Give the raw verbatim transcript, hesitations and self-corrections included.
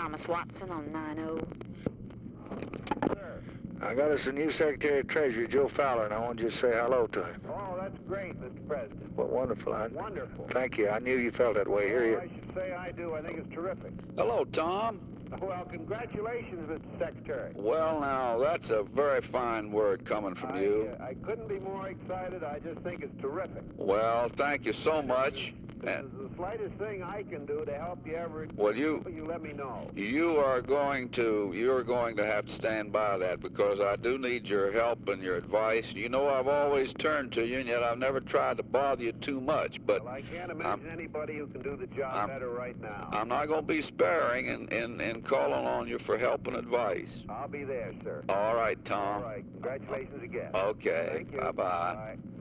Thomas Watson on nine oh. Sir. I got us a new Secretary of Treasury, Joe Fowler, and I want you to say hello to him. Oh, that's great, Mister President. Well, wonderful. I, Wonderful. Thank you. I knew you felt that way. Here Oh, you. I should say I do. I think it's terrific. Hello, Tom. Well, congratulations, Mister Secretary. Well, now, that's a very fine word coming from I, you. Uh, I couldn't be more excited. I just think it's terrific. Well, thank you so much. This And is the slightest thing I can do to help you ever. Well, you- you let me know. you are going to you're going to have to stand by that, because I do need your help and your advice. You know, I've always turned to you, and yet I've never tried to bother you too much. But Well, I can't imagine anybody who can do the job I'm- better right now. I'm not going to be sparing in, in, in calling on you for help and advice. I'll be there, sir. All right, Tom. All right. Congratulations again. Okay. Thank you. Bye-bye. Bye.